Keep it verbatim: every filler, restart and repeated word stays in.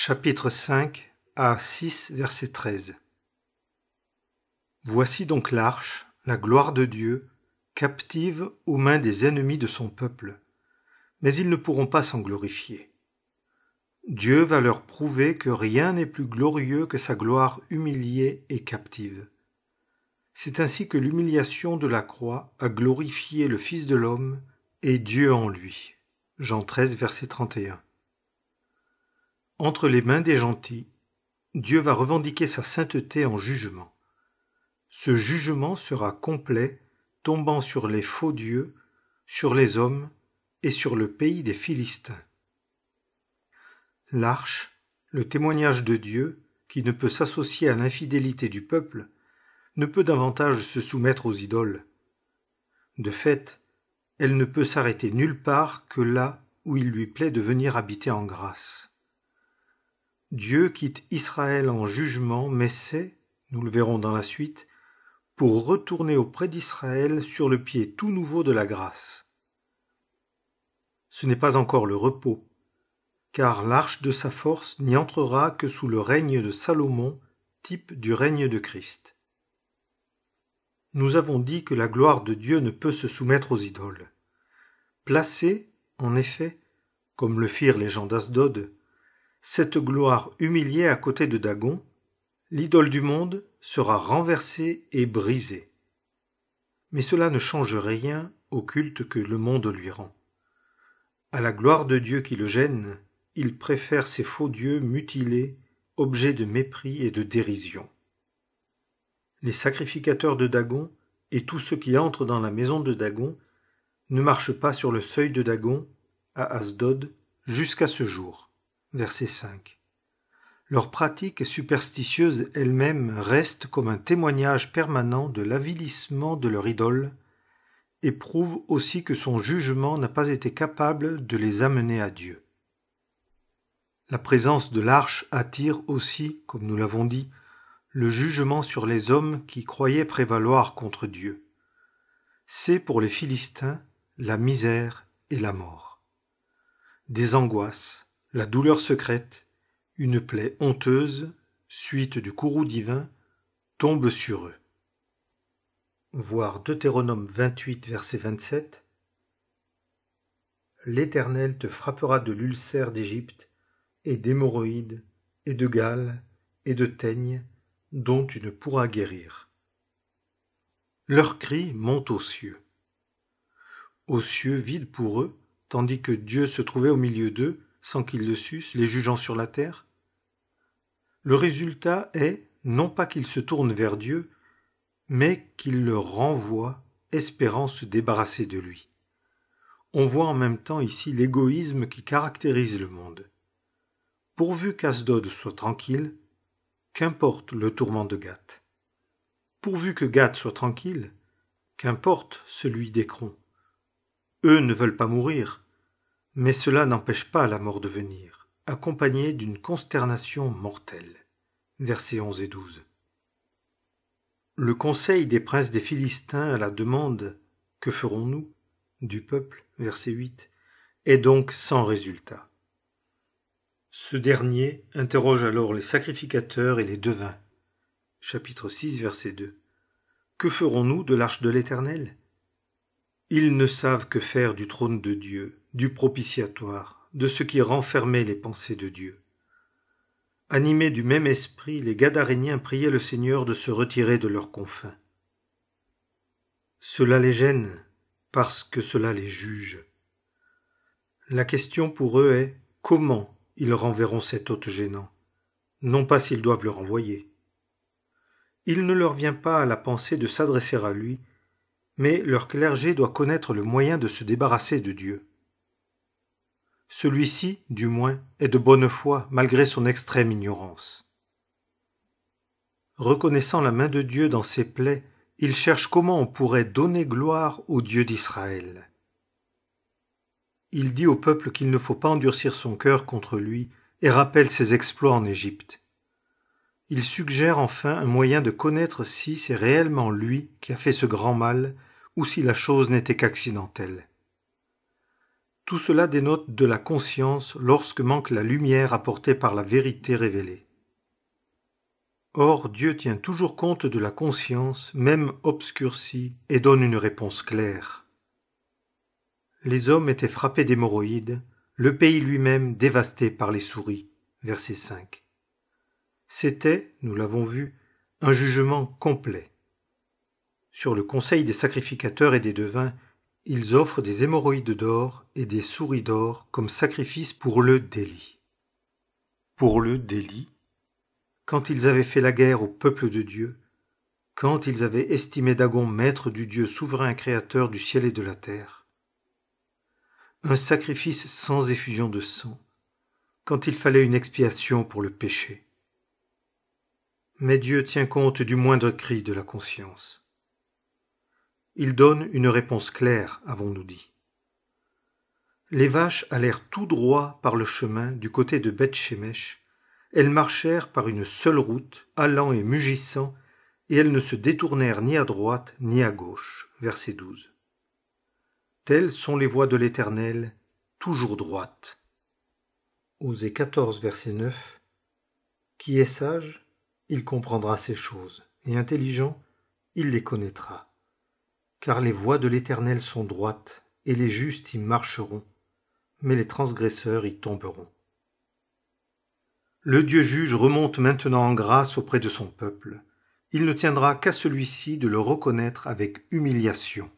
Chapitre cinq à six, verset treize. Voici donc l'arche, la gloire de Dieu, captive aux mains des ennemis de son peuple, mais ils ne pourront pas s'en glorifier. Dieu va leur prouver que rien n'est plus glorieux que sa gloire humiliée et captive. C'est ainsi que l'humiliation de la croix a glorifié le Fils de l'homme et Dieu en lui. Jean treize, verset trente et un. Entre les mains des gentils, Dieu va revendiquer sa sainteté en jugement. Ce jugement sera complet, tombant sur les faux dieux, sur les hommes et sur le pays des Philistins. L'arche, le témoignage de Dieu, qui ne peut s'associer à l'infidélité du peuple, ne peut davantage se soumettre aux idoles. De fait, elle ne peut s'arrêter nulle part que là où il lui plaît de venir habiter en grâce. Dieu quitte Israël en jugement, mais c'est, nous le verrons dans la suite, pour retourner auprès d'Israël sur le pied tout nouveau de la grâce. Ce n'est pas encore le repos, car l'arche de sa force n'y entrera que sous le règne de Salomon, type du règne de Christ. Nous avons dit que la gloire de Dieu ne peut se soumettre aux idoles. Placée, en effet, comme le firent les gens d'Asdod, cette gloire humiliée à côté de Dagon, l'idole du monde sera renversée et brisée. Mais cela ne change rien au culte que le monde lui rend. À la gloire de Dieu qui le gêne, il préfère ces faux dieux mutilés, objets de mépris et de dérision. Les sacrificateurs de Dagon et tous ceux qui entrent dans la maison de Dagon ne marchent pas sur le seuil de Dagon à Asdod jusqu'à ce jour. Verset cinq. Leur pratique superstitieuse elle-même reste comme un témoignage permanent de l'avilissement de leur idole et prouve aussi que son jugement n'a pas été capable de les amener à Dieu. La présence de l'arche attire aussi, comme nous l'avons dit, le jugement sur les hommes qui croyaient prévaloir contre Dieu. C'est pour les Philistins la misère et la mort. Des angoisses, la douleur secrète, une plaie honteuse, suite du courroux divin, tombe sur eux. Voir Deutéronome vingt-huit, verset vingt-sept. L'Éternel te frappera de l'ulcère d'Égypte, et d'hémorroïdes, et de gale, et de teigne, dont tu ne pourras guérir. Leur cri monte aux cieux. Aux cieux vides pour eux, tandis que Dieu se trouvait au milieu d'eux, sans qu'ils le sussent, les jugeant sur la terre. Le résultat est, non pas qu'ils se tournent vers Dieu, mais qu'ils le renvoient, espérant se débarrasser de lui. On voit en même temps ici l'égoïsme qui caractérise le monde. Pourvu qu'Asdod soit tranquille, qu'importe le tourment de Gath. Pourvu que Gath soit tranquille, qu'importe celui d'Écron. Eux ne veulent pas mourir, mais cela n'empêche pas la mort de venir, accompagnée d'une consternation mortelle. Versets onze et douze. Le conseil des princes des Philistins à la demande « Que ferons-nous » du peuple, verset huit, est donc sans résultat. Ce dernier interroge alors les sacrificateurs et les devins. Chapitre six, verset deux. Que ferons-nous de l'arche de l'Éternel ? Ils ne savent que faire du trône de Dieu, du propitiatoire, de ce qui renfermait les pensées de Dieu. Animés du même esprit, les Gadaréniens priaient le Seigneur de se retirer de leurs confins. Cela les gêne, parce que cela les juge. La question pour eux est comment ils renverront cet hôte gênant, non pas s'ils doivent le renvoyer. Il ne leur vient pas à la pensée de s'adresser à lui, mais leur clergé doit connaître le moyen de se débarrasser de Dieu. Celui-ci, du moins, est de bonne foi malgré son extrême ignorance. Reconnaissant la main de Dieu dans ses plaies, il cherche comment on pourrait donner gloire au Dieu d'Israël. Il dit au peuple qu'il ne faut pas endurcir son cœur contre lui et rappelle ses exploits en Égypte. Il suggère enfin un moyen de connaître si c'est réellement lui qui a fait ce grand mal ou si la chose n'était qu'accidentelle. Tout cela dénote de la conscience lorsque manque la lumière apportée par la vérité révélée. Or, Dieu tient toujours compte de la conscience, même obscurcie, et donne une réponse claire. Les hommes étaient frappés d'hémorroïdes, le pays lui-même dévasté par les souris. Verset cinq. C'était, nous l'avons vu, un jugement complet. Sur le conseil des sacrificateurs et des devins, ils offrent des hémorroïdes d'or et des souris d'or comme sacrifice pour le délit. Pour le délit, quand ils avaient fait la guerre au peuple de Dieu, quand ils avaient estimé Dagon maître du Dieu souverain créateur du ciel et de la terre. Un sacrifice sans effusion de sang, quand il fallait une expiation pour le péché. Mais Dieu tient compte du moindre cri de la conscience. Il donne une réponse claire, avons-nous dit. Les vaches allèrent tout droit par le chemin du côté de Beth-Shemesh. Elles marchèrent par une seule route, allant et mugissant, et elles ne se détournèrent ni à droite ni à gauche. Verset douze. Telles sont les voies de l'Éternel, toujours droites. Osée quatorze, verset neuf. Qui est sage, il comprendra ces choses, et intelligent, il les connaîtra. Car les voies de l'Éternel sont droites, et les justes y marcheront, mais les transgresseurs y tomberont. Le Dieu juge remonte maintenant en grâce auprès de son peuple. Il ne tiendra qu'à celui-ci de le reconnaître avec humiliation.